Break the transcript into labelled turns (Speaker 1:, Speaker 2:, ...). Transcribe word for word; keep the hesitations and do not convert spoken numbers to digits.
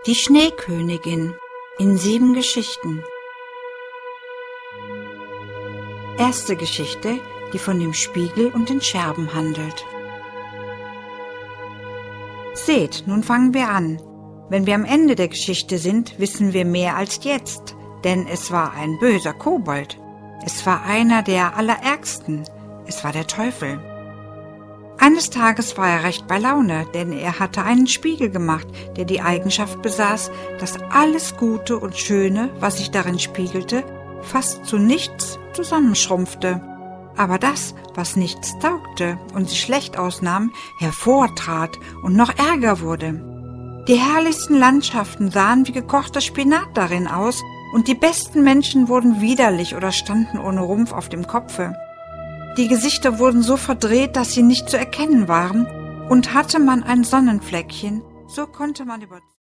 Speaker 1: Die Schneekönigin in sieben Geschichten. Erste Geschichte, die von dem Spiegel und den Scherben handelt. Seht, nun fangen wir an. Wenn wir am Ende der Geschichte sind, wissen wir mehr als jetzt, denn es war ein böser Kobold. Es war einer der Allerärgsten. Es war der Teufel. Eines Tages war er recht bei Laune, denn er hatte einen Spiegel gemacht, der die Eigenschaft besaß, dass alles Gute und Schöne, was sich darin spiegelte, fast zu nichts zusammenschrumpfte. Aber das, was nichts taugte und sich schlecht ausnahm, hervortrat und noch ärger wurde. Die herrlichsten Landschaften sahen wie gekochter Spinat darin aus, und die besten Menschen wurden widerlich oder standen ohne Rumpf auf dem Kopfe. Die Gesichter wurden so verdreht, dass sie nicht zu erkennen waren, und hatte man ein Sonnenfleckchen, so konnte man über